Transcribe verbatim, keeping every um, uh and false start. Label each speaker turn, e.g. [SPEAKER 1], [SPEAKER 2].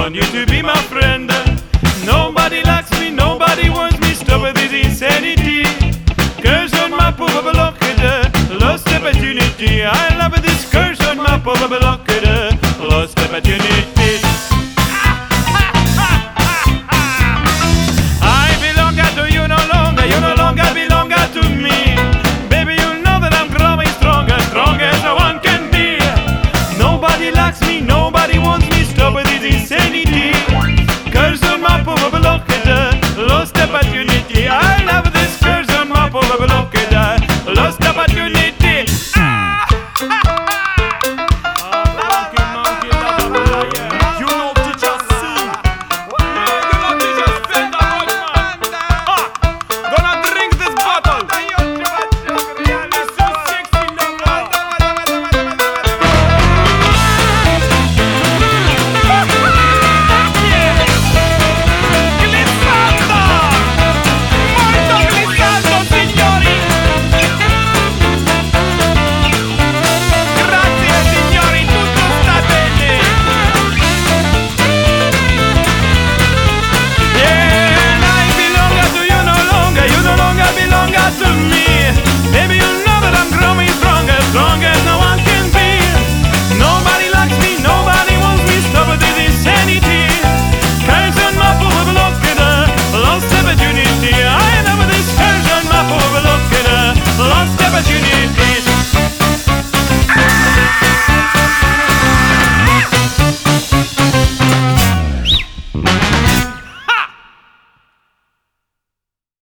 [SPEAKER 1] want you to be my friend. Nobody likes me, nobody wants me, stop with this insanity. Curse on my pauvre blockade, lost opportunity. I love this curse on my pauvre blockade, lost opportunity.